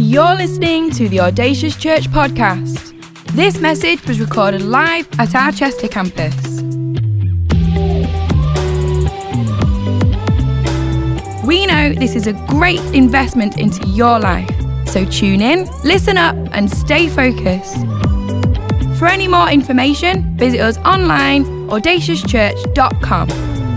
You're listening to the Audacious Church podcast. This message was recorded live at our Chester campus. We know this is a great investment into your life, so tune in, listen up, and stay focused. For any more information, visit us online, audaciouschurch.com.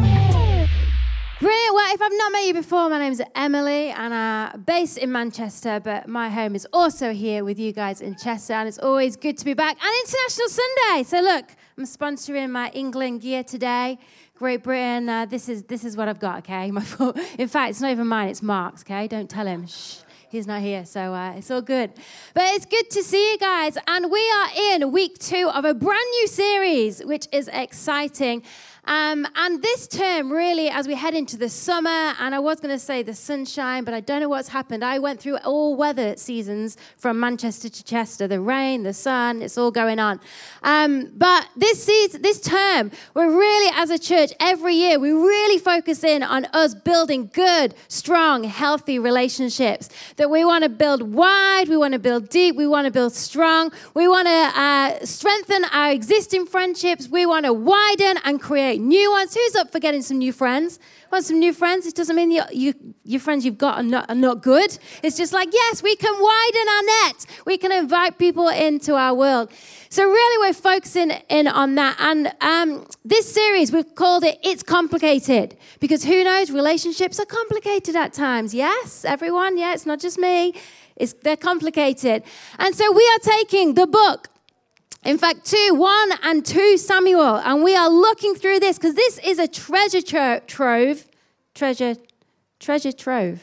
Brilliant. Well, if I've not met you before, my name's Emily, and I'm based in Manchester, but my home is also here with you guys in Chester, and it's always good to be back. And International Sunday. So look, I'm sponsoring my England gear today. Great Britain. This is what I've got, okay? In fact, it's not even mine. It's Mark's, okay? Don't tell him. Shh. He's not here, so it's all good. But it's good to see you guys. And we are in week 2 of a brand new series, which is exciting. And this term, really, as we head into the summer, and I was going to say the sunshine, but I don't know what's happened. I went through all weather seasons from Manchester to Chester, the rain, the sun, it's all going on. But this term, we're really, as a church, every year, we really focus in on us building good, strong, healthy relationships. That we want to build wide, we want to build deep, we want to build strong, we want to strengthen our existing friendships, we want to widen and create new ones. Who's up for getting some new friends? Want some new friends? It doesn't mean your friends you've got are not good. It's just like, yes, we can widen our net. We can invite people into our world. So really we're focusing in on that. And this series, we've called it It's Complicated. Because who knows, relationships are complicated at times. Yes, everyone? Yeah, it's not just me. They're complicated. And so we are taking the book, in fact, 1 and 2 Samuel, and we are looking through this because this is a treasure trove. Treasure trove.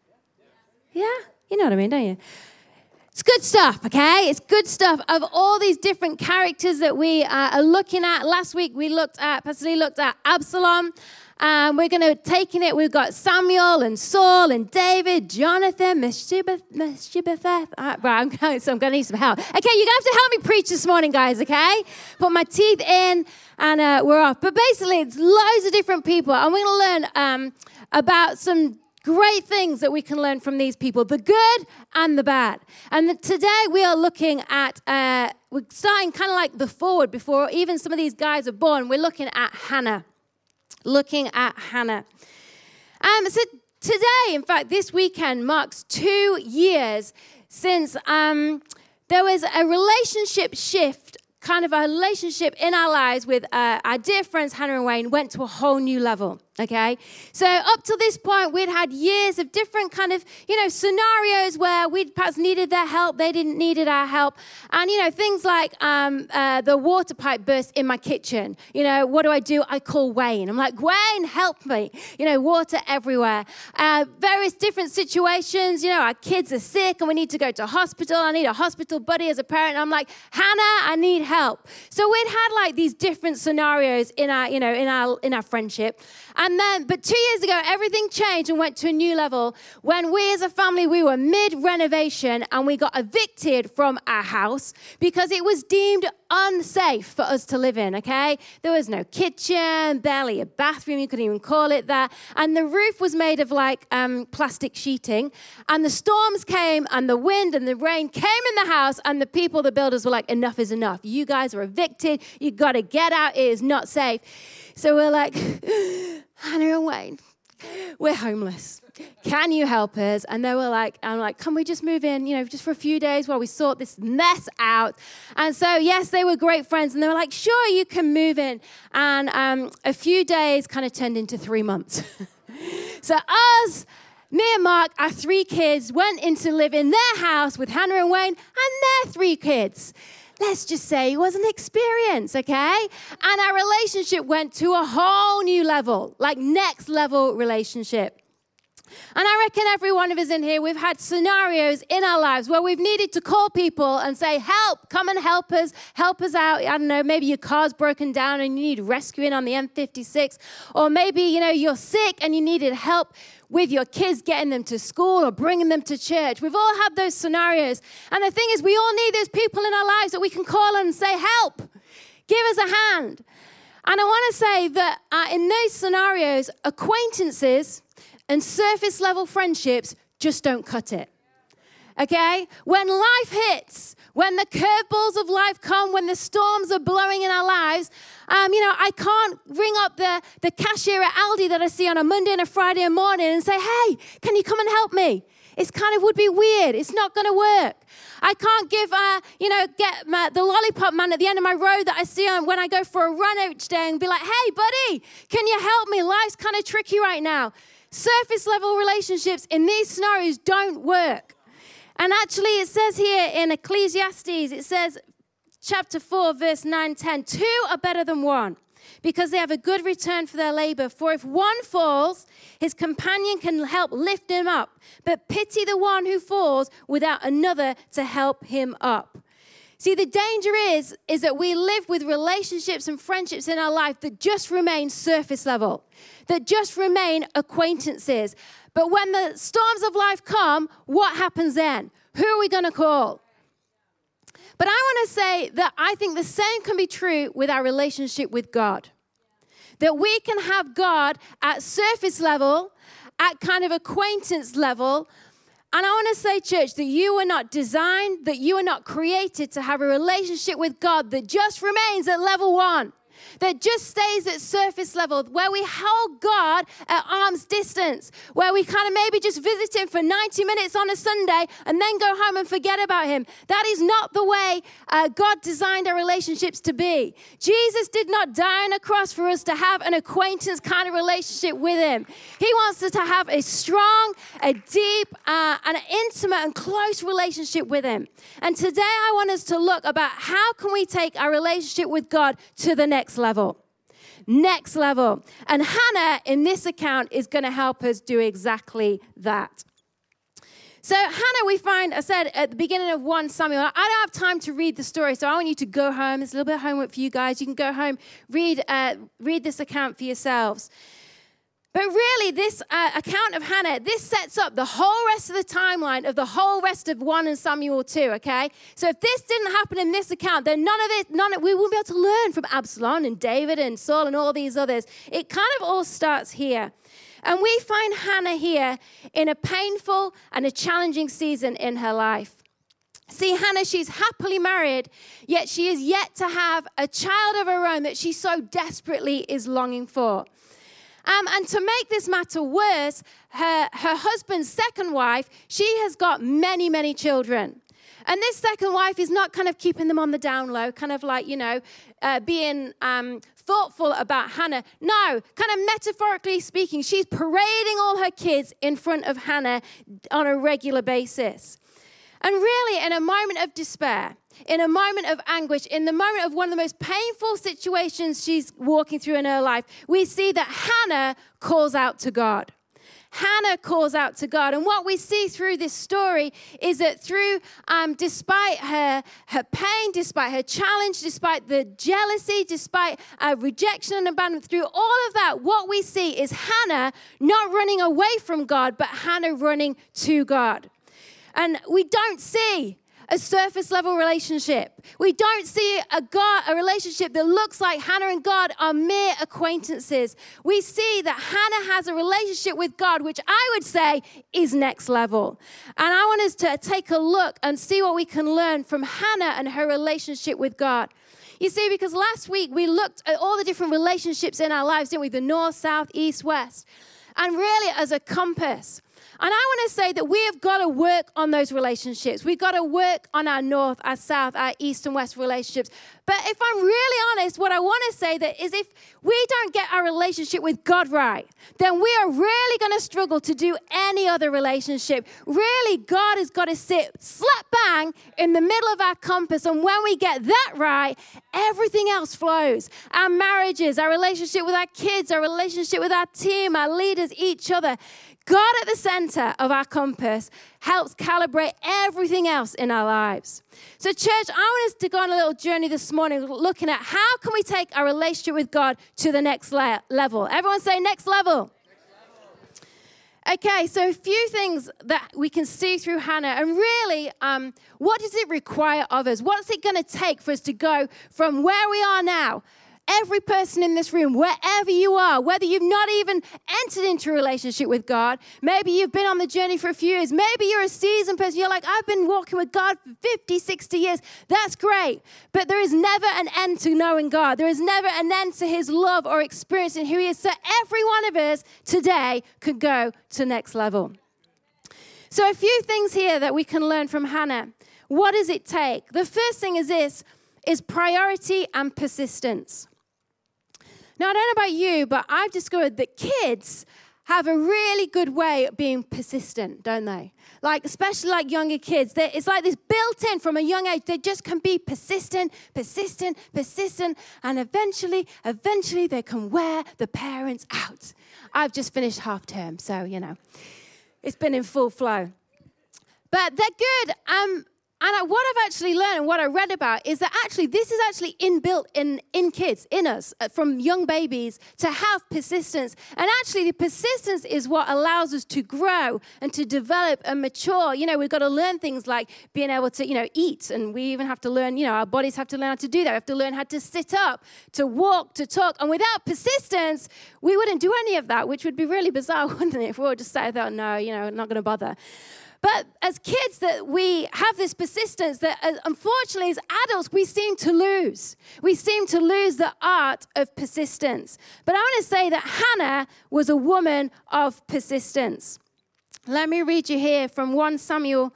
Yeah? You know what I mean, don't you? It's good stuff, okay? It's good stuff of all these different characters that we are looking at. Last week, Pastor Lee looked at Absalom. We're going to take in it. We've got Samuel and Saul and David, Jonathan, Meshibafeth. Right, so I'm going to need some help. Okay, you're going to have to help me preach this morning, guys, okay? Put my teeth in, and we're off. But basically, it's loads of different people. And we're going to learn about some great things that we can learn from these people, the good and the bad. And today we are looking at, we're starting kind of like the forward before even some of these guys are born. We're looking at Hannah. So today, in fact, this weekend marks 2 years since there was a relationship shift, kind of a relationship in our lives with our dear friends Hannah and Wayne went to a whole new level. Okay, so up to this point, we'd had years of different kind of, scenarios where we'd perhaps needed their help, they didn't needed our help. And, things like the water pipe burst in my kitchen. What do? I call Wayne. I'm like, Wayne, help me. Water everywhere. Various different situations. Our kids are sick and we need to go to hospital. I need a hospital buddy as a parent. I'm like, Hannah, I need help. So we'd had like these different scenarios in our, in our friendship. But 2 years ago, everything changed and went to a new level when we as a family, we were mid-renovation and we got evicted from our house because it was deemed unsafe for us to live in, okay? There was no kitchen, barely a bathroom, you couldn't even call it that. And the roof was made of like plastic sheeting. And the storms came and the wind and the rain came in the house and the builders were like, enough is enough. You guys are evicted. You got to get out. It is not safe. So we're like, Hannah and Wayne, we're homeless. Can you help us? And they were like, I'm like, can we just move in, just for a few days while we sort this mess out? And so, yes, they were great friends. And they were like, sure, you can move in. And a few days kind of turned into 3 months. So me and Mark, our 3 kids, went in to live in their house with Hannah and Wayne and their 3 kids. Let's just say it was an experience, okay? And our relationship went to a whole new level, like next level relationship. And I reckon every one of us in here, we've had scenarios in our lives where we've needed to call people and say, help, come and help us out. I don't know, maybe your car's broken down and you need rescuing on the M56. Or maybe, you're sick and you needed help with your kids, getting them to school or bringing them to church. We've all had those scenarios. And the thing is, we all need those people in our lives that we can call and say, help, give us a hand. And I want to say that in those scenarios, acquaintances and surface level friendships just don't cut it. Okay? When life hits, when the curveballs of life come, when the storms are blowing in our lives, I can't ring up the cashier at Aldi that I see on a Monday and a Friday morning and say, hey, can you come and help me? It's kind of would be weird. It's not going to work. I can't get the lollipop man at the end of my road that I see on when I go for a run each day and be like, hey, buddy, can you help me? Life's kind of tricky right now. Surface level relationships in these scenarios don't work. And actually it says here in Ecclesiastes, it says chapter 4, verse 9, 10, 2 are better than one because they have a good return for their labor. For if one falls, his companion can help lift him up. But pity the one who falls without another to help him up. See, the danger is that we live with relationships and friendships in our life that just remain surface level, that just remain acquaintances. But when the storms of life come, what happens then? Who are we going to call? But I want to say that I think the same can be true with our relationship with God. That we can have God at surface level, at kind of acquaintance level. And I want to say, church, that you are not designed, that you are not created to have a relationship with God that just remains at level 1. That just stays at surface level, where we hold God at arm's distance, where we kind of maybe just visit him for 90 minutes on a Sunday and then go home and forget about him. That is not the way God designed our relationships to be. Jesus did not die on a cross for us to have an acquaintance kind of relationship with him. He wants us to have a strong, a deep, and an intimate and close relationship with him. And today I want us to look about how can we take our relationship with God to the next level. Next level. And Hannah in this account is going to help us do exactly that. So Hannah, we find, I said at the beginning of 1 Samuel, I don't have time to read the story, so I want you to go home. There's a little bit of homework for you guys. You can go home, read this account for yourselves. But really, this account of Hannah, this sets up the whole rest of the timeline of the whole rest of 1 Samuel 2, okay? So if this didn't happen in this account, then we won't be able to learn from Absalom and David and Saul and all these others. It kind of all starts here. And we find Hannah here in a painful and a challenging season in her life. See, Hannah, she's happily married, yet she is yet to have a child of her own that she so desperately is longing for. And to make this matter worse, her husband's second wife, she has got many, many children. And this second wife is not kind of keeping them on the down low, kind of like, being thoughtful about Hannah. No, kind of metaphorically speaking, she's parading all her kids in front of Hannah on a regular basis. And really, in a moment of despair, in a moment of anguish, in the moment of one of the most painful situations she's walking through in her life, we see that Hannah calls out to God. Hannah calls out to God. And what we see through this story is that despite her pain, despite her challenge, despite the jealousy, despite rejection and abandonment, through all of that, what we see is Hannah not running away from God, but Hannah running to God. And we don't see a surface level relationship. We don't see a relationship that looks like Hannah and God are mere acquaintances. We see that Hannah has a relationship with God, which I would say is next level. And I want us to take a look and see what we can learn from Hannah and her relationship with God. You see, because last week we looked at all the different relationships in our lives, didn't we? The north, south, east, west. And really as a compass. And I want to say that we have got to work on those relationships. We've got to work on our north, our south, our east and west relationships. But if I'm really honest, what I want to say that is if we don't get our relationship with God right, then we are really going to struggle to do any other relationship. Really, God has got to sit slap bang in the middle of our compass. And when we get that right, everything else flows. Our marriages, our relationship with our kids, our relationship with our team, our leaders, each other. God at the center of our compass helps calibrate everything else in our lives. So church, I want us to go on a little journey this morning looking at how can we take our relationship with God to the next level. Everyone say next level. Okay, so a few things that we can see through Hannah. And really, what does it require of us? What's it going to take for us to go from where we are now Every person in this room, wherever you are, whether you've not even entered into a relationship with God, maybe you've been on the journey for a few years, maybe you're a seasoned person, you're like, I've been walking with God for 50, 60 years. That's great. But there is never an end to knowing God. There is never an end to his love or experiencing who he is. So every one of us today could go to the next level. So a few things here that we can learn from Hannah. What does it take? The first thing is this, is priority and persistence. Now, I don't know about you, but I've discovered that kids have a really good way of being persistent, don't they? Like, especially like younger kids. It's like this built in from a young age. They just can be persistent, and eventually they can wear the parents out. I've just finished half term, so, it's been in full flow. But they're good. And what I've actually learned and what I read about is that actually this is actually inbuilt in kids, in us, from young babies, to have persistence. And actually the persistence is what allows us to grow and to develop and mature. We've got to learn things like being able to, eat. And we even have to learn, our bodies have to learn how to do that. We have to learn how to sit up, to walk, to talk. And without persistence, we wouldn't do any of that, which would be really bizarre, wouldn't it? If we were just sat there, no, not going to bother. But as kids, that we have this persistence that unfortunately as adults, we seem to lose. We seem to lose the art of persistence. But I want to say that Hannah was a woman of persistence. Let me read you here from 1 Samuel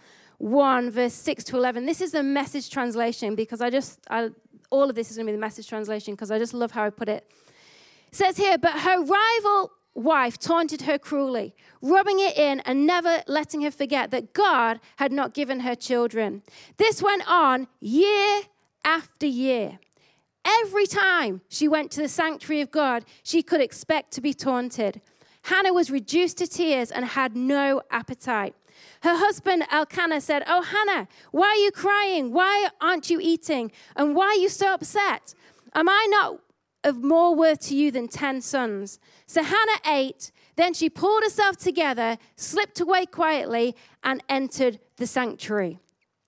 1, verse 6 to 11. This is the Message translation because all of this is going to be the Message translation because I just love how I put it. It says here, but her rival wife taunted her cruelly, rubbing it in and never letting her forget that God had not given her children. This went on year after year. Every time she went to the sanctuary of God, she could expect to be taunted. Hannah was reduced to tears and had no appetite. Her husband Elkanah said, "Oh, Hannah, why are you crying? Why aren't you eating? And why are you so upset? Am I not of more worth to you than 10 sons?" So Hannah ate, then she pulled herself together, slipped away quietly, and entered the sanctuary.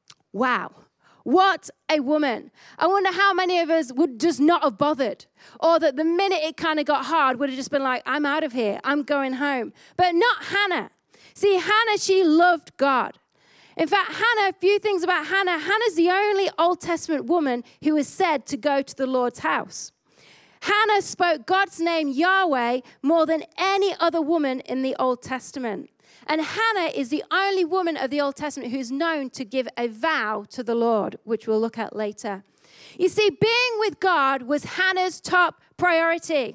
Wow, what a woman. I wonder how many of us would just not have bothered, or that the minute it kind of got hard would have just been like, I'm out of here, I'm going home. But not Hannah. See, Hannah, she loved God. In fact, Hannah, a few things about Hannah. Hannah's the only Old Testament woman who is said to go to the Lord's house. Hannah spoke God's name, Yahweh, more than any other woman in the Old Testament. And Hannah is the only woman of the Old Testament who's known to give a vow to the Lord, which we'll look at later. You see, being with God was Hannah's top priority.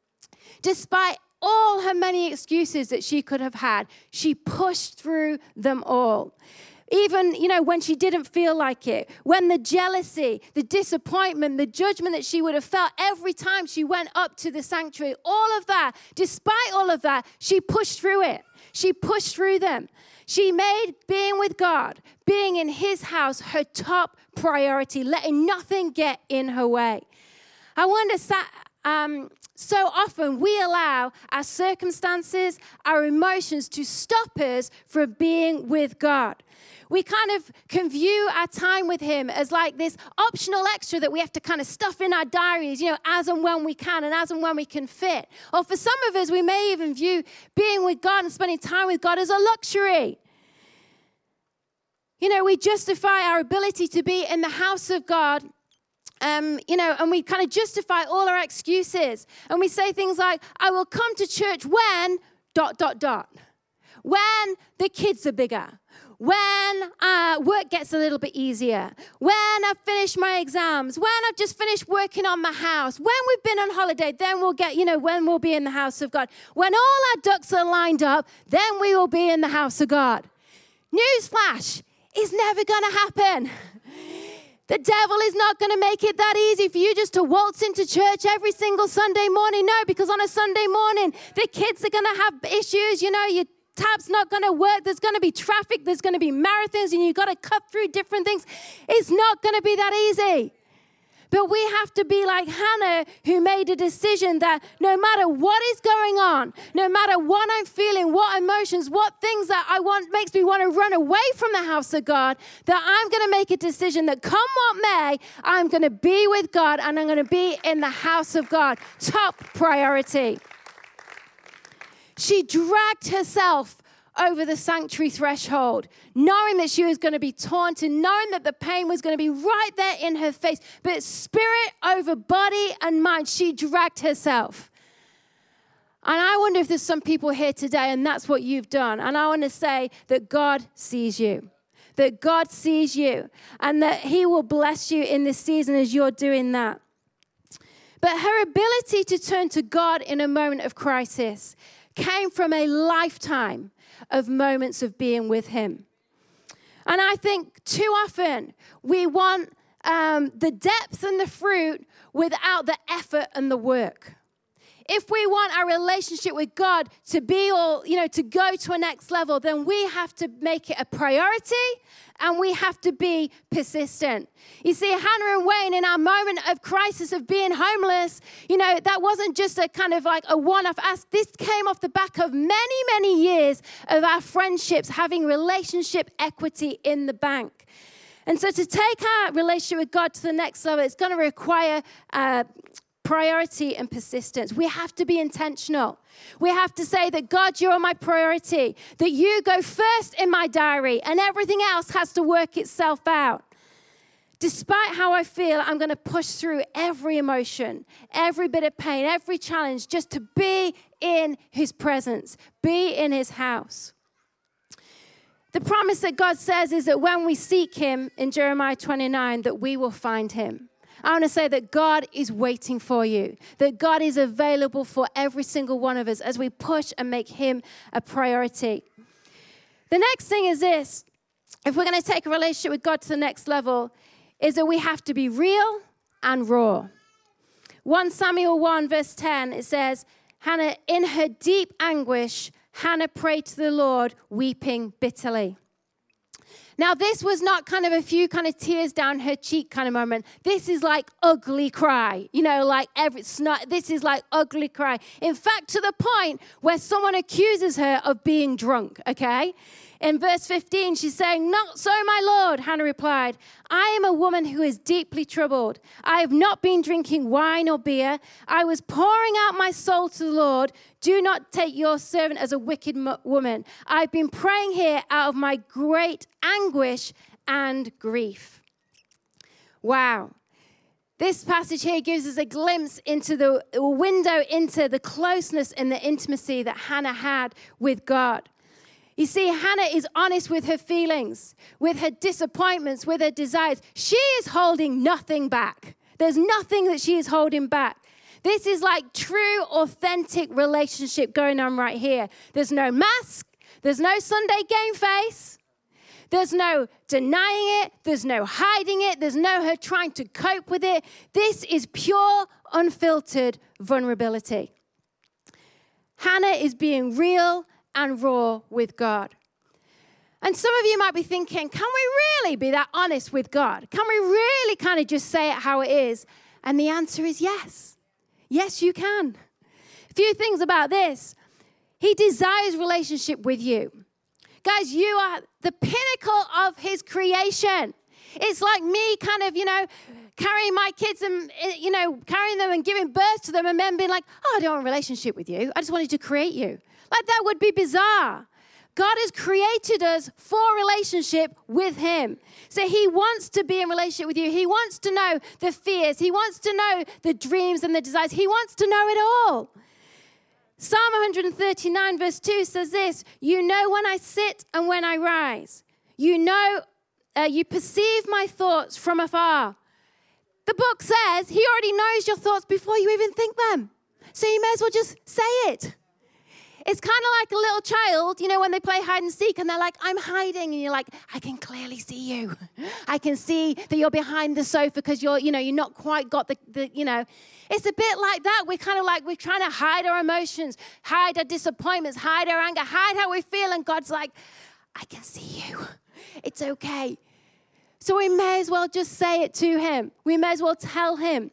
Despite all her many excuses that she could have had, she pushed through them all. Even, when she didn't feel like it, when the jealousy, the disappointment, the judgment that she would have felt every time she went up to the sanctuary, all of that, despite all of that, she pushed through it. She pushed through them. She made being with God, being in his house, her top priority, letting nothing get in her way. I wonder, so often we allow our circumstances, our emotions to stop us from being with God. We kind of can view our time with him as like this optional extra that we have to kind of stuff in our diaries, as and when we can and as and when we can fit. Or for some of us, we may even view being with God and spending time with God as a luxury. We justify our ability to be in the house of God, and we kind of justify all our excuses. And we say things like, I will come to church when ... When the kids are bigger. When work gets a little bit easier, when I've finished my exams, when I've just finished working on my house, when we've been on holiday, then we'll get, when we'll be in the house of God. When all our ducks are lined up, then we will be in the house of God. Newsflash, it's never going to happen. The devil is not going to make it that easy for you just to waltz into church every single Sunday morning. No, because on a Sunday morning, the kids are going to have issues, your tap's not going to work. There's going to be traffic. There's going to be marathons, and you've got to cut through different things. It's not going to be that easy. But we have to be like Hannah, who made a decision that no matter what is going on, no matter what I'm feeling, what emotions, what things that I want, makes me want to run away from the house of God, that I'm going to make a decision that come what may, I'm going to be with God and I'm going to be in the house of God. Top priority. She dragged herself over the sanctuary threshold, knowing that she was going to be taunted, knowing that the pain was going to be right there in her face. But spirit over body and mind, she dragged herself. And I wonder if there's some people here today, and that's what you've done. And I want to say that God sees you. That God sees you, and that he will bless you in this season as you're doing that. But her ability to turn to God in a moment of crisis came from a lifetime of moments of being with him. And I think too often we want the depth and the fruit without the effort and the work. If we want our relationship with God to be to go to a next level, then we have to make it a priority and we have to be persistent. You see, Hannah and Wayne, in our moment of crisis of being homeless, that wasn't just a kind of like a one-off ask. This came off the back of many, many years of our friendships having relationship equity in the bank. And so to take our relationship with God to the next level, it's going to require priority and persistence. We have to be intentional. We have to say that, God, you're my priority, that you go first in my diary, and everything else has to work itself out. Despite how I feel, I'm going to push through every emotion, every bit of pain, every challenge, just to be in his presence, be in his house. The promise that God says is that when we seek him in Jeremiah 29, that we will find him. I want to say that God is waiting for you, that God is available for every single one of us as we push and make him a priority. The next thing is this: if we're going to take a relationship with God to the next level, is that we have to be real and raw. 1 Samuel 1 verse 10, it says, Hannah, in her deep anguish, Hannah prayed to the Lord, weeping bitterly. Now, this was not kind of a few kind of tears down her cheek kind of moment. This is like ugly cry, this is like ugly cry. In fact, to the point where someone accuses her of being drunk, okay? In verse 15, she's saying, "Not so, my Lord," Hannah replied. "I am a woman who is deeply troubled. I have not been drinking wine or beer. I was pouring out my soul to the Lord. Do not take your servant as a wicked woman. I've been praying here out of my great anguish and grief." Wow. This passage here gives us a glimpse into the window into the closeness and the intimacy that Hannah had with God. You see, Hannah is honest with her feelings, with her disappointments, with her desires. She is holding nothing back. There's nothing that she is holding back. This is like true, authentic relationship going on right here. There's no mask. There's no Sunday game face. There's no denying it. There's no hiding it. There's no her trying to cope with it. This is pure, unfiltered vulnerability. Hannah is being real and raw with God. And some of you might be thinking, can we really be that honest with God? Can we really kind of just say it how it is? And the answer is yes. Yes, you can. A few things about this. He desires relationship with you. Guys, you are the pinnacle of his creation. It's like me kind of, carrying my kids and, carrying them and giving birth to them and then being like, I don't want a relationship with you. I just wanted to create you. Like, that would be bizarre. God has created us for relationship with him. So he wants to be in relationship with you. He wants to know the fears. He wants to know the dreams and the desires. He wants to know it all. Psalm 139 verse 2 says this: "You know when I sit and when I rise. You know, you perceive my thoughts from afar." The book says he already knows your thoughts before you even think them. So you may as well just say it. It's kind of like a little child, when they play hide and seek and they're like, I'm hiding. And you're like, I can clearly see you. I can see that you're behind the sofa because you're not quite got the. It's a bit like that. We're kind of like, we're trying to hide our emotions, hide our disappointments, hide our anger, hide how we feel. And God's like, I can see you. It's okay. So we may as well just say it to him. We may as well tell him.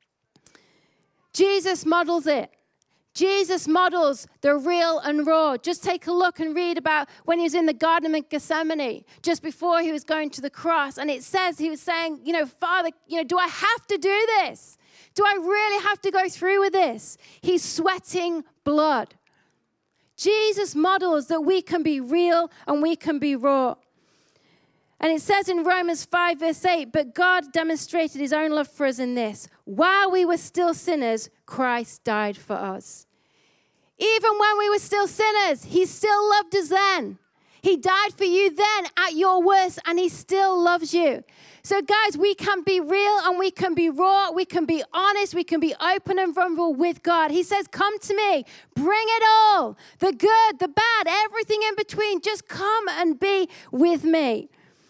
Jesus models it. Jesus models the real and raw. Just take a look and read about when he was in the Garden of Gethsemane, just before he was going to the cross. And it says he was saying, Father, do I have to do this? Do I really have to go through with this? He's sweating blood. Jesus models that we can be real and we can be raw. And it says in Romans 5, verse 8, but God demonstrated his own love for us in this. While we were still sinners, Christ died for us. Even when we were still sinners, he still loved us then. He died for you then at your worst, and he still loves you. So guys, we can be real and we can be raw. We can be honest. We can be open and vulnerable with God. He says, come to me. Bring it all. The good, the bad, everything in between. Just come and be with me.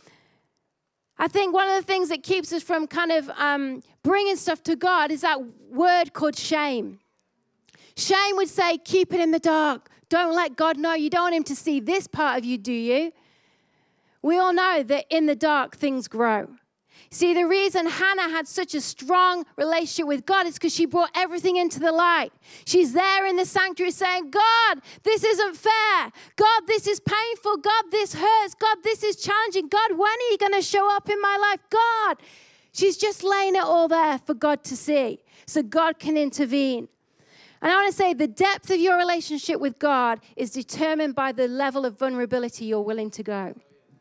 I think one of the things that keeps us from kind of bringing stuff to God is that word called shame. Shame would say, keep it in the dark. Don't let God know. You don't want him to see this part of you, do you? We all know that in the dark, things grow. See, the reason Hannah had such a strong relationship with God is because she brought everything into the light. She's there in the sanctuary saying, God, this isn't fair. God, this is painful. God, this hurts. God, this is challenging. God, when are you going to show up in my life? God, she's just laying it all there for God to see so God can intervene. And I want to say the depth of your relationship with God is determined by the level of vulnerability you're willing to go.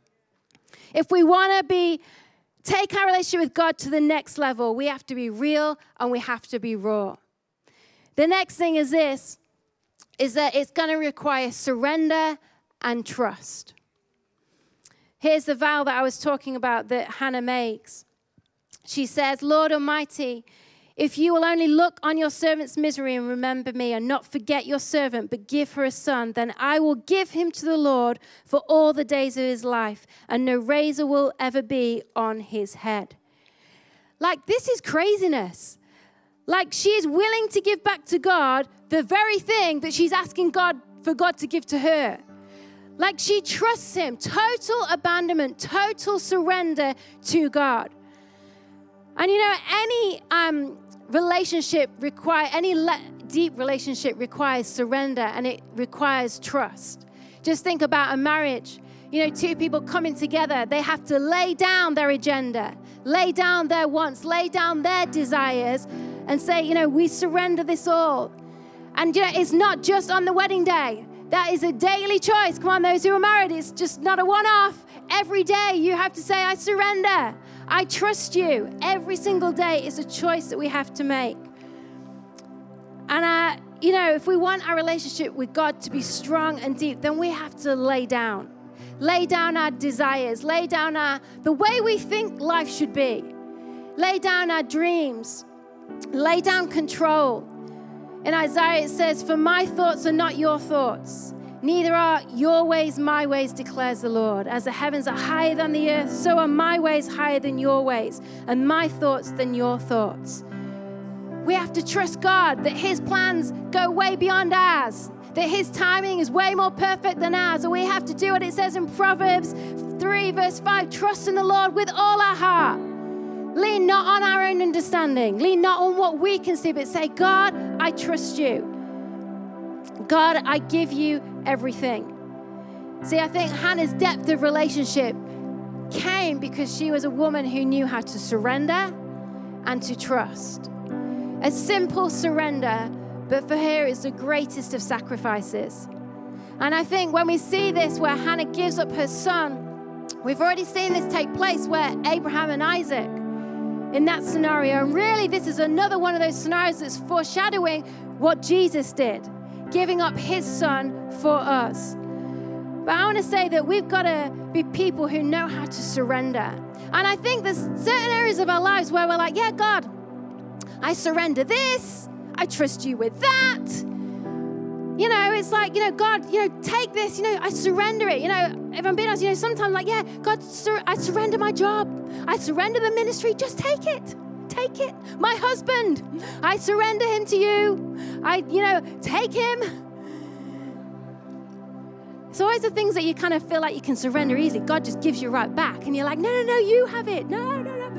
If we want to take our relationship with God to the next level, we have to be real and we have to be raw. The next thing is that it's going to require surrender and trust. Here's the vow that I was talking about that Hannah makes. She says, Lord Almighty, if you will only look on your servant's misery and remember me and not forget your servant, but give her a son, then I will give him to the Lord for all the days of his life, and no razor will ever be on his head. Like, this is craziness. Like, she is willing to give back to God the very thing that she's asking God for God to give to her. Like, she trusts him. Total abandonment, total surrender to God. And any deep relationship requires surrender, and it requires trust. Just think about a marriage. Two people coming together, they have to lay down their agenda, lay down their wants, lay down their desires, and say, we surrender this all. And it's not just on the wedding day. That is a daily choice. Come on, those who are married, it's just not a one-off. Every day you have to say, I surrender. I trust you. Every single day is a choice that we have to make. And, if we want our relationship with God to be strong and deep, then we have to lay down our desires, lay down the way we think life should be, lay down our dreams, lay down control. In Isaiah, it says, for my thoughts are not your thoughts. Neither are your ways my ways, declares the Lord. As the heavens are higher than the earth, so are my ways higher than your ways, and my thoughts than your thoughts. We have to trust God that his plans go way beyond ours, that his timing is way more perfect than ours. And we have to do what it says in Proverbs 3, verse 5, trust in the Lord with all our heart. Lean not on our own understanding. Lean not on what we can see, but say, God, I trust you. God, I give you everything. See, I think Hannah's depth of relationship came because she was a woman who knew how to surrender and to trust. A simple surrender, but for her it's the greatest of sacrifices. And I think when we see this where Hannah gives up her son, we've already seen this take place where Abraham and Isaac in that scenario. And really this is another one of those scenarios that's foreshadowing what Jesus did, giving up his son for us. But I want to say that we've got to be people who know how to surrender. And I think there's certain areas of our lives where we're like, yeah, God, I surrender this. I trust you with that. It's like, God, take this, I surrender it. If I'm being honest, sometimes like, yeah, God, I surrender my job. I surrender the ministry. Just take it. Take it. My husband, I surrender him to you. Take him. It's always the things that you kind of feel like you can surrender easily. God just gives you right back. And you're like, no, you have it. No.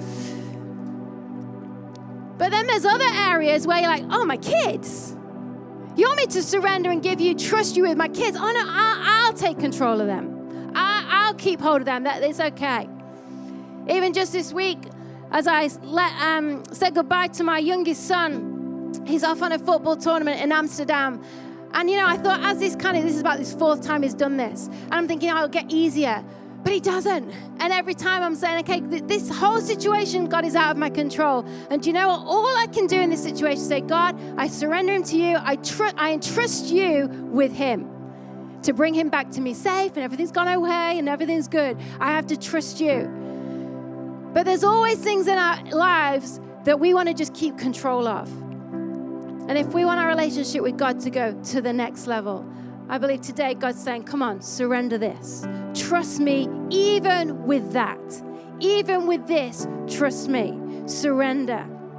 But then there's other areas where you're like, oh, my kids. You want me to surrender and trust you with my kids? Oh, no, I'll take control of them. I'll keep hold of them. It's okay. Even just this week, as I said goodbye to my youngest son, he's off on a football tournament in Amsterdam. And, I thought this is about this 4th time he's done this. And I'm thinking, it'll get easier. But he doesn't. And every time I'm saying, okay, this whole situation, God, is out of my control. And do you know what? All I can do in this situation is say, God, I surrender him to you. I entrust you with him to bring him back to me safe and everything's gone away and everything's good. I have to trust you. But there's always things in our lives that we want to just keep control of. And if we want our relationship with God to go to the next level, I believe today God's saying, come on, surrender this. Trust me even with that. Even with this, trust me. Surrender.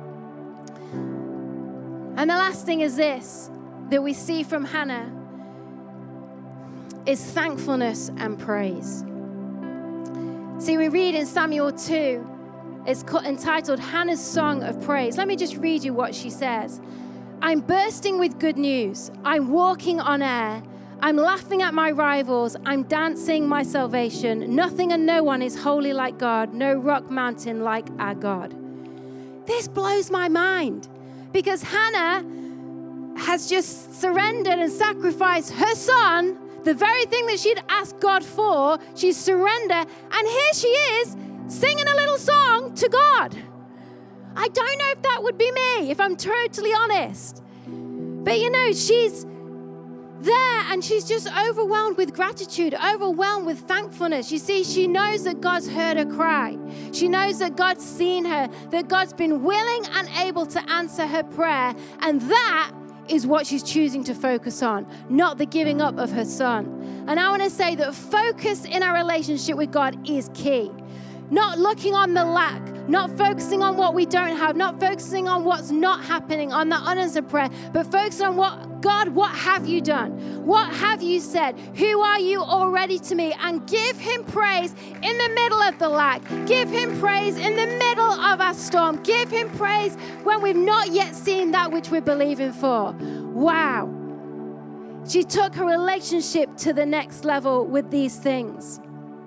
And the last thing is this, that we see from Hannah, is thankfulness and praise. See, we read in Samuel 2, it's entitled Hannah's Song of Praise. Let me just read you what she says. I'm bursting with good news. I'm walking on air. I'm laughing at my rivals. I'm dancing my salvation. Nothing and no one is holy like God. No rock mountain like our God. This blows my mind because Hannah has just surrendered and sacrificed her son, the very thing that she'd asked God for. She's surrendered. And here she is singing a little song to God. I don't know if that would be me, if I'm totally honest. But she's there and she's just overwhelmed with gratitude, overwhelmed with thankfulness. You see, she knows that God's heard her cry. She knows that God's seen her, that God's been willing and able to answer her prayer. And that is what she's choosing to focus on, not the giving up of her son. And I want to say that focus in our relationship with God is key. Not looking on the lack, not focusing on what we don't have, not focusing on what's not happening, on the unanswered prayer, but focusing on what have you done? What have you said? Who are you already to me? And give him praise in the middle of the lack. Give him praise in the middle of our storm. Give him praise when we've not yet seen that which we're believing for. Wow. She took her relationship to the next level with these things.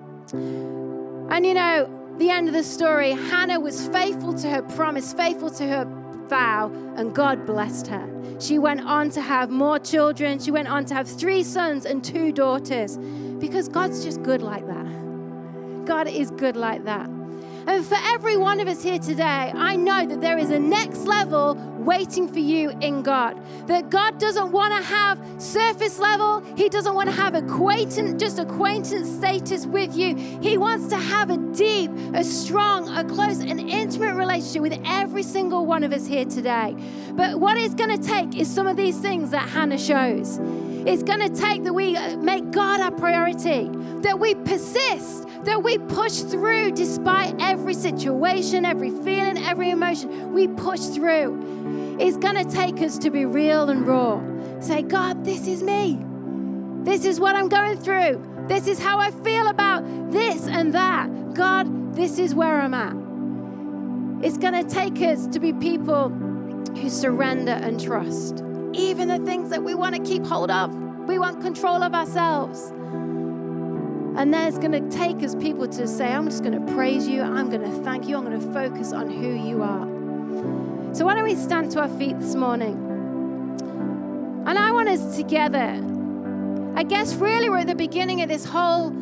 And the end of the story, Hannah was faithful to her promise, faithful to her vow, and God blessed her. She went on to have more children. She went on to have 3 sons and 2 daughters because God's just good like that. God is good like that. And for every one of us here today, I know that there is a next level waiting for you in God. That God doesn't want to have surface level. He doesn't want to have acquaintance status with you. He wants to have a deep, a strong, a close, an intimate relationship with every single one of us here today. But what it's going to take is some of these things that Hannah shows. It's going to take that we make God our priority, that we persist, that we push through despite every situation, every feeling, every emotion. We push through. It's going to take us to be real and raw. Say, God, this is me. This is what I'm going through. This is how I feel about this and that. God, this is where I'm at. It's going to take us to be people who surrender and trust. Even the things that we want to keep hold of. We want control of ourselves. And then it's going to take us people to say, I'm just going to praise you. I'm going to thank you. I'm going to focus on who you are. So why don't we stand to our feet this morning? And I want us together, I guess really we're at the beginning of this whole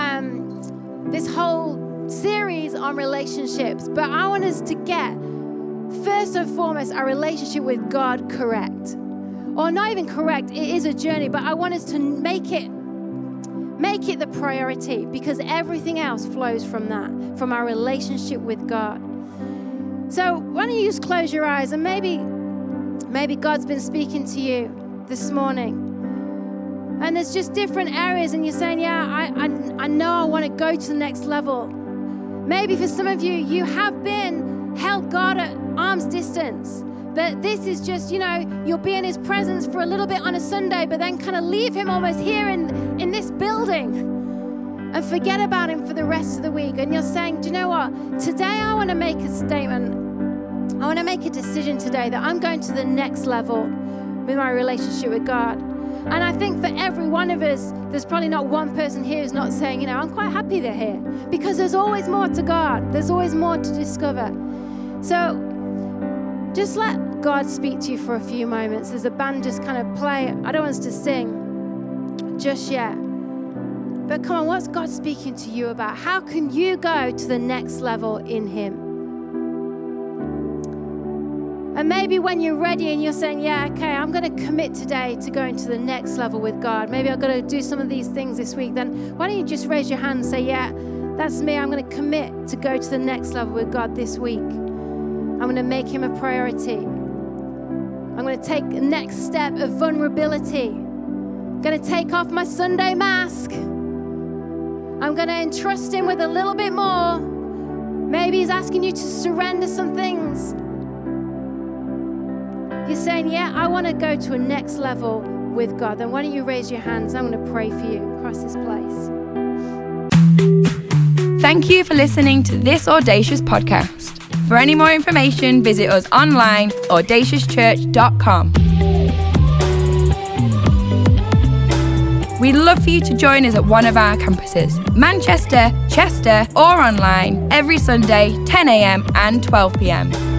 series on relationships. But I want us to get, first and foremost, our relationship with God correct. Or not even correct, it is a journey, but I want us to make it the priority, because everything else flows from that, from our relationship with God. So why don't you just close your eyes, and maybe God's been speaking to you this morning. And there's just different areas, and you're saying, yeah, I know I want to go to the next level. Maybe for some of you, you have been held God at arm's distance. But this is just, you'll be in his presence for a little bit on a Sunday, but then kind of leave him almost here and in this building and forget about him for the rest of the week, and you're saying, do you know what? Today I want to make a statement. I want to make a decision today that I'm going to the next level with my relationship with God. And I think for every one of us, there's probably not one person here who's not saying, I'm quite happy they're here. Because there's always more to God. There's always more to discover. So just let God speak to you for a few moments as the band just kind of play. I don't want us to sing just yet. But come on, what's God speaking to you about? How can you go to the next level in Him? And maybe when you're ready and you're saying, yeah, okay, I'm going to commit today to going to the next level with God. Maybe I've got to do some of these things this week. Then why don't you just raise your hand and say, yeah, that's me. I'm going to commit to go to the next level with God this week. I'm going to make Him a priority. I'm going to take the next step of vulnerability. I'm going to take off my Sunday mask. I'm going to entrust Him with a little bit more. Maybe He's asking you to surrender some things. You're saying, yeah, I want to go to a next level with God. Then why don't you raise your hands? I'm going to pray for you across this place. Thank you for listening to this Audacious podcast. For any more information, visit us online, audaciouschurch.com. We'd love for you to join us at one of our campuses, Manchester, Chester, or online, every Sunday, 10 a.m. and 12 p.m.